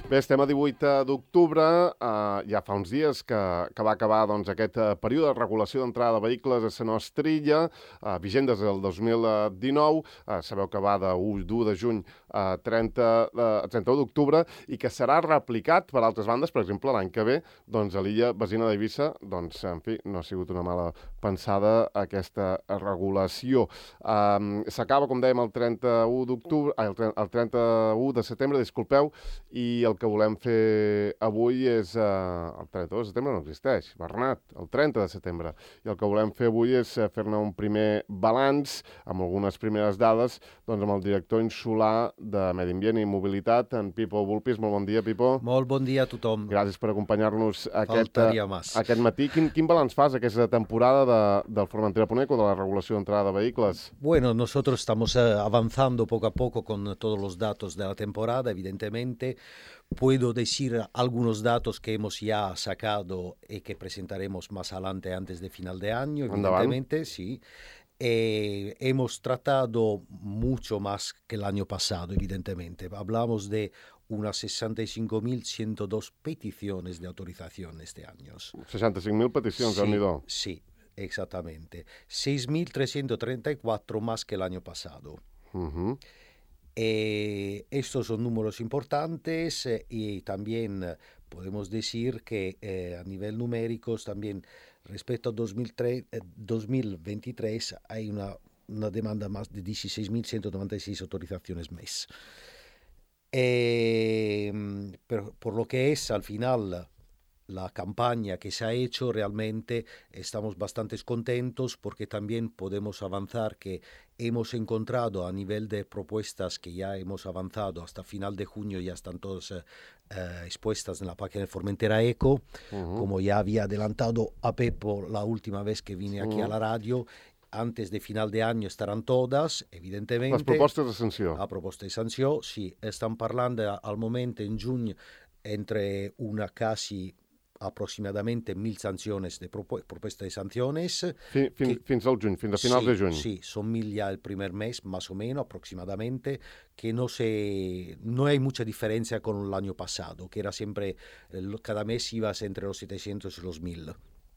Bé, estem a 18 d'octubre, ja fa uns dies que va acabar doncs, aquest període de regulació d'entrada de vehicles a la nostra illa, vigent des del 2019, sabeu que va de 1 de juny a 31 d'octubre, i que serà replicat per altres bandes, per exemple, l'any que ve, doncs, a l'illa vecina d'Eivissa, doncs, en fi, no ha sigut una mala pensada aquesta regulació. S'acaba, com dèiem, el 31 d'octubre, el 31 de setembre, disculpeu, i el que volem fer avui és... el 31 de setembre no existeix, Bernat, el 30 de setembre. I el que volem fer avui és fer-ne un primer balanç amb algunes primeres dades doncs amb el director insular de Medi Ambient i Mobilitat, en Pipo Bulpis. Molt bon dia, Pipo. Molt bon dia a tothom. Gràcies per acompanyar-nos aquest matí. Quin balanç fas aquesta temporada del Formentera Puneco, de la regulació d'entrada de vehicles? Bueno, nosotros estamos avanzando poco a poco con todos los datos de la temporada, evidentemente. Puedo decir algunos datos que hemos ya sacado y que presentaremos más adelante antes de final de año, evidentemente, sí. Hemos tratado mucho más que el año pasado, evidentemente. Hablamos de unas 65.102 peticiones de autorización este año. 65.000 peticions, sí, déu-n'hi-do. Sí, exactamente. 6.334 más que el año pasado. Uh-huh. Estos son números importantes y también podemos decir que a nivel numéricos también respecto a 2023 hay una demanda más de 16.196 autorizaciones mes. Pero por lo que es al final la campaña que se ha hecho, realmente estamos bastante contentos porque también podemos avanzar que hemos encontrado a nivel de propuestas que ya hemos avanzado hasta final de junio, ya están todas expuestas en la página de Formentera Eco, como ya había adelantado a Pepo la última vez que vine aquí a la radio. Antes de final de año estarán todas, evidentemente. Les propostes de sanció. La proposta de sanció, sí. Estan parlant al moment en juny entre una casi aproximadamente 1.000 sanciones de propuesta de sanciones. Fins al juny, fins a finals de juny. Sí, son 1.000 ya el primer mes, más o menos, aproximadamente, que no hay mucha diferencia con el año pasado, que era siempre, cada mes ibas entre los 700 y los 1.000.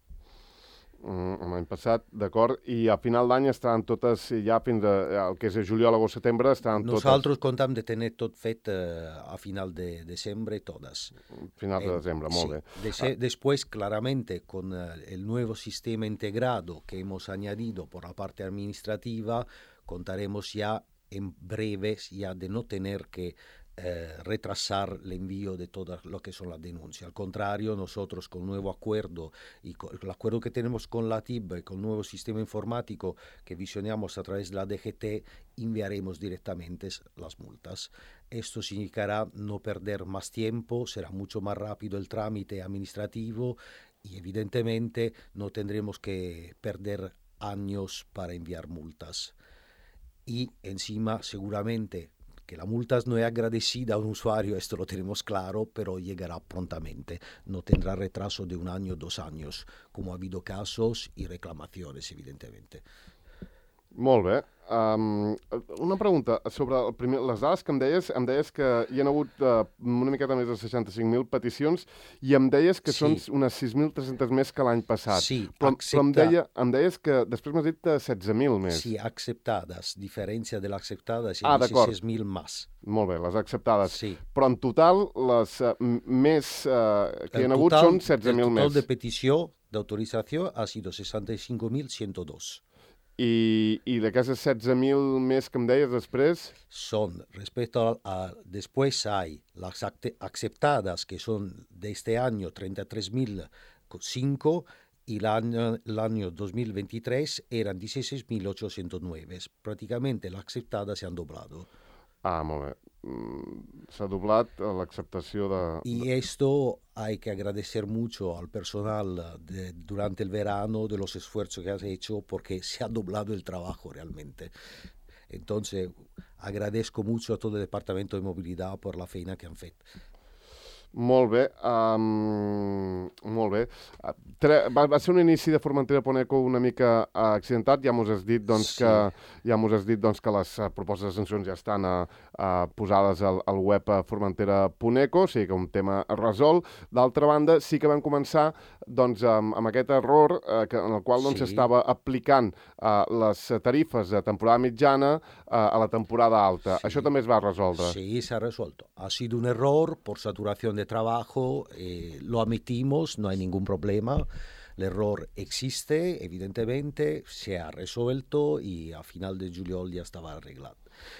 L'any passat, d'acord, i a final d'any estaran totes, ja fins al que és juliol, agost, setembre, estaran totes... Nosaltres comptem de tenir tot fet a final de desembre, todas. Final de desembre, molt bé. Después, claramente, con el nuevo sistema integrado que hemos añadido por la parte administrativa, contaremos ya en breve ya de no tener que retrasar el envío de todo lo que son las denuncias. Al contrario, nosotros con el nuevo acuerdo y con el acuerdo que tenemos con la TIB y con el nuevo sistema informático que visionamos a través de la DGT, enviaremos directamente las multas. Esto significará no perder más tiempo, será mucho más rápido el trámite administrativo y evidentemente no tendremos que perder años para enviar multas. Y encima, seguramente, que la multa no es agradecida a un usuario, esto lo tenemos claro, pero llegará prontamente. No tendrá retraso de 1 año, 2 años, como ha habido casos y reclamaciones, evidentemente. Molt bé. Una pregunta sobre les dades que em deies que hi ha hagut una miqueta més de 65.000 peticions i em deies que són unes 6.300 més que l'any passat. Sí, però em deies que després m'has dit 16.000 més. Sí, acceptades. Diferència de l'acceptades, 16.000 més. Molt bé, les acceptades. Sí. Però en total, les més que hi ha hagut són 16.000 més. El total de petició d'autorització ha sido 65.102. I d'aquestes 16.000 més que em deies després... Son, respecto a después hay las aceptadas, que son de este año 33.005 y el año 2023 eran 16.809. Prácticamente las aceptadas se han doblado. Ah, molt bé. S'ha doblat l'acceptació de... Y esto hay que agradecer mucho al personal durante el verano de los esfuerzos que has hecho porque se ha doblado el trabajo realmente. Entonces, agradezco mucho a todo el Departamento de Movilidad por la feina que han fet. Molt bé. Molt bé. Va ser un inici de Formentera Poneco una mica accidentat. Ja mos has dit, doncs, Sí. que les propostes de sancions ja estan posades al web Formentera Poneco, o sigui que un tema resolt. D'altra banda, sí que vam començar doncs, amb aquest error en el qual doncs, Sí. s'estava aplicant les tarifes de temporada mitjana a la temporada alta. Sí. Això també es va resoldre. Sí, se ha resuelto. Ha sido un error por saturación de trabajo, lo admitimos, no hay ningún problema. El error existe, evidentemente, se ha resuelto y a final de julio ya estaba arreglado.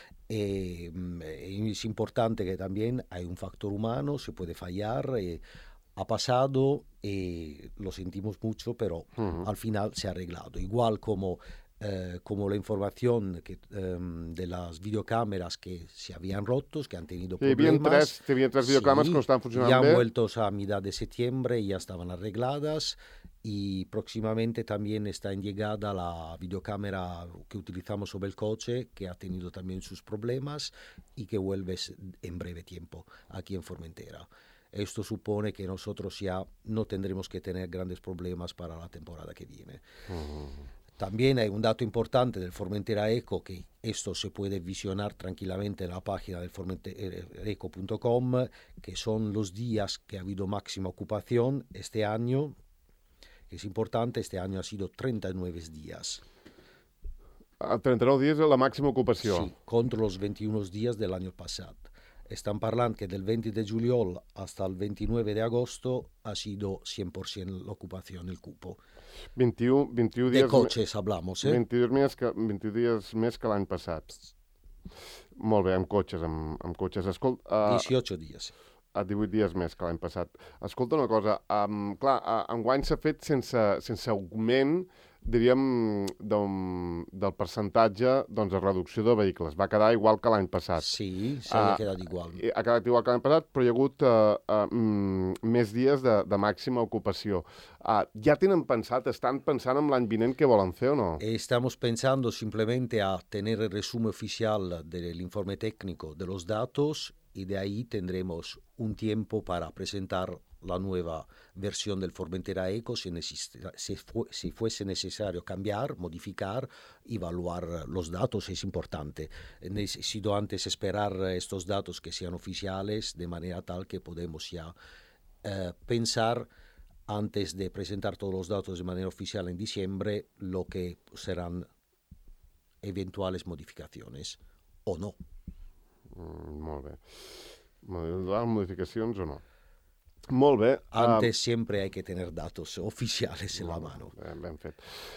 Es importante que también hay un factor humano, se puede fallar, ha pasado, lo sentimos mucho, pero al final se ha arreglado. Igual como la información de las videocámaras que se habían roto, que han tenido problemas. Hi havia tres videocàmeres que no estaven funcionant ya han bé. vuelto a mitad de septiembre y ya estaban arregladas. Y próximamente también está en llegada la videocámara que utilizamos sobre el coche, que ha tenido también sus problemas y que vuelve en breve tiempo aquí en Formentera. Esto supone que nosotros ya no tendremos que tener grandes problemas para la temporada que viene. También hay un dato importante del Formentera Eco, que esto se puede visionar tranquilamente en la página del formenteraeco.com, que son los días que ha habido máxima ocupación este año. Es importante, este año ha sido 39 días. 39 dies la màxima ocupació. Sí, contra los 21 días del año pasado. Están hablando que del 20 de julio hasta el 29 de agosto ha sido 100% la ocupación, el cupo. 21 dies... De coches hablamos, 22 dies més que l'any passat. Molt bé, amb cotxes. Escolta, 18 dies. A 18 dies més que l'any passat. Escolta una cosa, clar, enguany s'ha fet sense augment, diríem, del percentatge doncs, de reducció de vehicles. Va quedar igual que l'any passat. Sí, se ha quedat igual. Ha quedat igual que l'any passat, però hi ha hagut més dies de màxima ocupació. Ja tenen pensat, estan pensant en l'any vinent què volen fer o no? Estamos pensando simplemente a tener el resumen oficial del informe técnico de los datos y de ahí tendremos un tiempo para presentar la nueva versión del Formentera Eco si fuese necesario cambiar, modificar, evaluar los datos es importante. Necesito antes esperar estos datos que sean oficiales de manera tal que podemos ya pensar antes de presentar todos los datos de manera oficial en diciembre lo que serán eventuales modificaciones o no. Molt bé. Modificacions o no? Molt bé. Antes siempre hay que tener datos oficiales en la mano. Ben fet.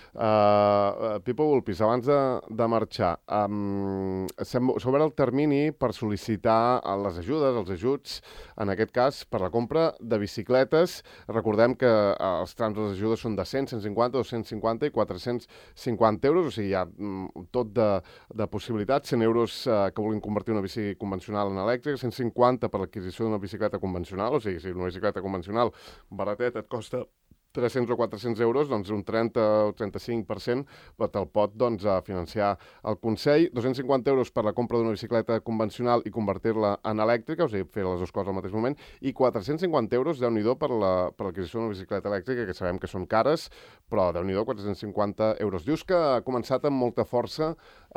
Pipo Volpis, abans de marxar, s'obre el termini per sol·licitar les ajudes, els ajuts, en aquest cas, per la compra de bicicletes. Recordem que els trams de les ajudes són de 100, 150, 250 i 450 euros, o sigui, hi ha tot de possibilitats. 100 euros que vulguin convertir una bici convencional en elèctrica, 150 per l'adquisició d'una bicicleta convencional, o sigui, si una bicicleta convencional barateta et costa 300 o 400 euros, doncs un 30 o 35% te'l pot doncs, financiar el Consell. 250 euros per la compra d'una bicicleta convencional i convertir-la en elèctrica, o sigui, fer les dues coses al mateix moment, i 450 euros, Déu-n'hi-do, per l'adquisició d'una bicicleta elèctrica, que sabem que són cares, però Déu-n'hi-do, 450 euros. Dius que ha començat amb molta força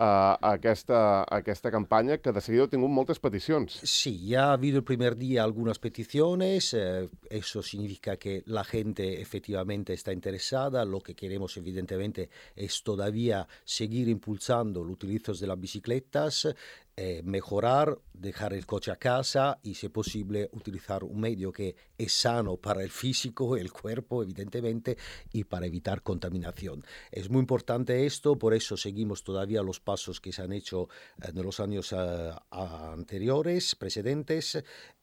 aquesta campanya, que de seguida ha tingut moltes peticions. Sí, ya ha habido el primer día algunas peticiones, eso significa que la gente efectivamente está interesada. Lo que queremos evidentemente es todavía seguir impulsando el utilizo de las bicicletas, mejorar, dejar el coche a casa y, si posible, utilizar un medio que es sano para el físico, el cuerpo, evidentemente, y para evitar contaminación. Es muy importante esto, por eso seguimos todavía los pasos que se han hecho en los años anteriores, precedentes.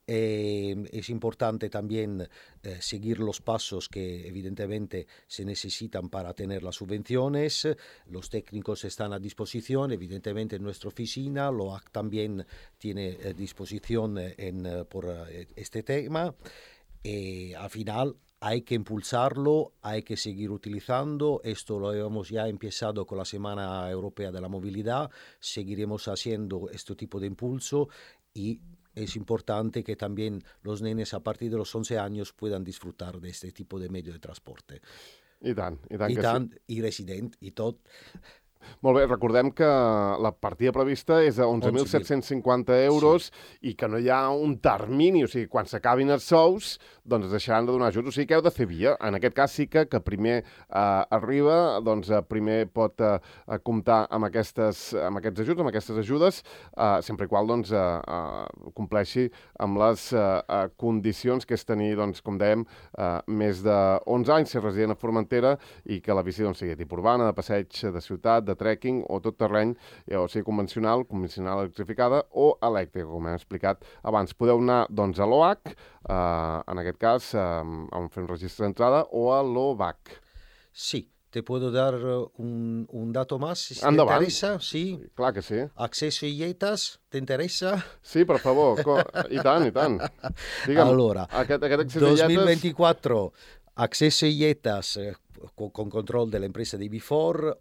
Es importante también seguir los pasos que evidentemente se necesitan para tener las subvenciones. Los técnicos están a disposición, evidentemente, en nuestra oficina. LOAC también tiene disposición por este tema. Al final hay que impulsarlo, hay que seguir utilizando. Esto lo hemos ya empezado con la Semana Europea de la Movilidad. Seguiremos haciendo este tipo de impulso y es importante que también los nenes a partir de los 11 años puedan disfrutar de este tipo de medio de transporte. I tant I que tant, sí. i resident, i tot. Molt bé, recordem que la partida prevista és a 11.750 euros i que no hi ha un termini, o sigui, quan s'acabin els sous, doncs es deixaran de donar ajuts. O sigui que heu de fer via. En aquest cas sí que primer arriba, doncs primer pot comptar amb aquests ajuts, amb aquestes ajudes, sempre i qual doncs, compleixi amb les condicions, que és tenir, doncs, com dèiem, més de 11 anys, ser resident a Formentera i que la bici doncs, sigui de tipus urbana, de passeig de ciutat, de trekking o tot terreny, o sigui convencional electrificada o elèctrica, com hem explicat abans. Podeu anar doncs, a l'OAC, en aquest cas, on fer un registre d'entrada, o a l'OVAC. Sí, te puedo dar un dato más, si te Endavant. interesa. Sí. Clar que sí. Acceso y dietas, ¿te interesa? Sí, per favor. I tant, i tant. Digue'm, Allora, aquest accés a dietes... 2024, acceso y dietas con control de la empresa de Bifor,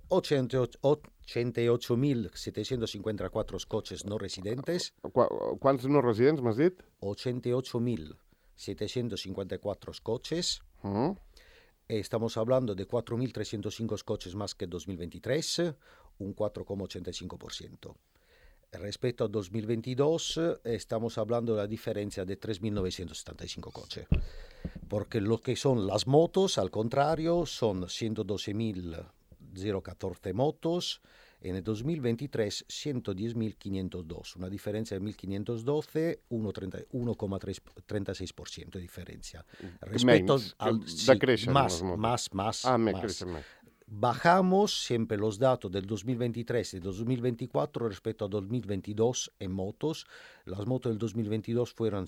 88.754 coches no residentes. Quants no residents, m'has dit? 88.754 coches. Estamos hablando de 4.305 coches más que 2023, un 4,85%. Respecto a 2022, estamos hablando de la diferencia de 3.975 coches. Porque lo que son las motos, al contrario, son 112.014 motos. En el 2023, 110.502, una diferencia de 1.512, 1,36% de diferencia. Respecto al... Más. Bajamos siempre los datos del 2023 y del 2024 respecto a 2022 en motos. Las motos del 2022 fueron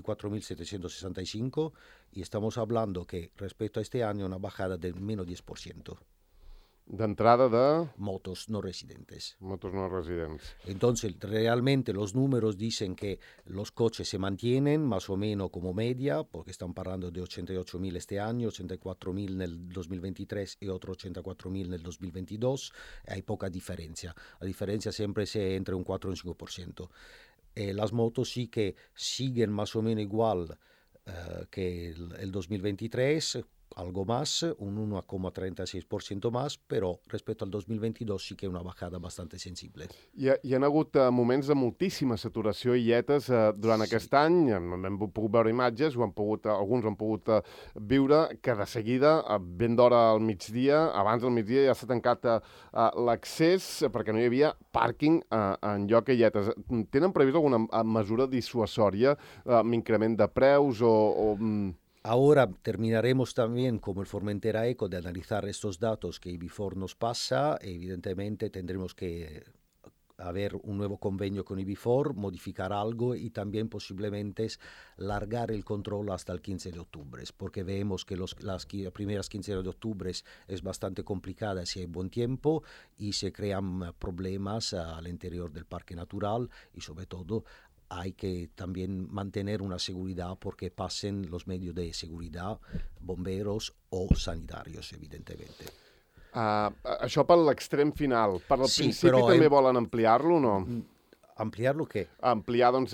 124.765 y estamos hablando que respecto a este año una bajada del menos 10%. D'entrada de... Motos no residentes. Motos no residents. Entonces, realmente los números dicen que los coches se mantienen más o menos como media, porque están hablando de 88.000 este año, 84.000 en el 2023 y otros 84.000 en el 2022. Hay poca diferencia. La diferencia siempre es entre un 4 y un 5%. Las motos sí que siguen más o menos igual que el 2023, algo más, un 1,36% más, però respecte al 2022 sí que una bajada bastante sensible. Hi ha hagut moments de moltíssima saturació i lletes durant aquest any, hem pogut veure imatges, alguns ho han pogut viure, que de seguida, ben d'hora al migdia, abans del migdia ja s'ha tancat l'accés perquè no hi havia pàrquing en lloc de lletes. Tenen previst alguna mesura dissuasòria, increment de preus o Ahora terminaremos también, como el Formentera Eco, de analizar estos datos que Ibifor nos pasa. Evidentemente tendremos que haber un nuevo convenio con Ibifor, modificar algo y también posiblemente largar el control hasta el 15 de octubre, porque vemos que las primeras 15 de octubre es bastante complicada si hay buen tiempo y se crean problemas al interior del parque natural y sobre todo hay que también mantener una seguridad porque pasen los medios de seguridad, bomberos o sanitarios, evidentemente. Això per l'extrem final. Per al principi però també volen ampliar-lo o no? ¿Ampliarlo qué? Ampliar, doncs,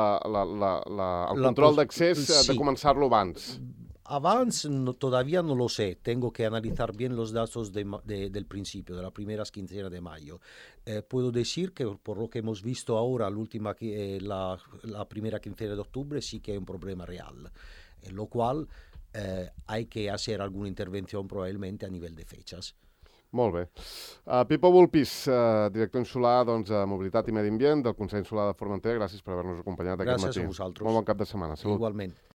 el control d'accés, de començar-lo abans. Avance todavía no lo sé, tengo que analizar bien los datos del principio, de las primeras quincenas de mayo. Puedo decir que por lo que hemos visto ahora, la primera quincena de octubre sí que hay un problema real, en lo cual hay que hacer alguna intervención probablemente a nivel de fechas. Molt bé. Pipo Volpis, director insular de Mobilitat i Medi Ambient del Consell Insular de Formentera, gràcies per haver-nos acompanyat aquest matí. Gràcies a vosaltres. Molt bon cap de setmana. Salut. Igualment.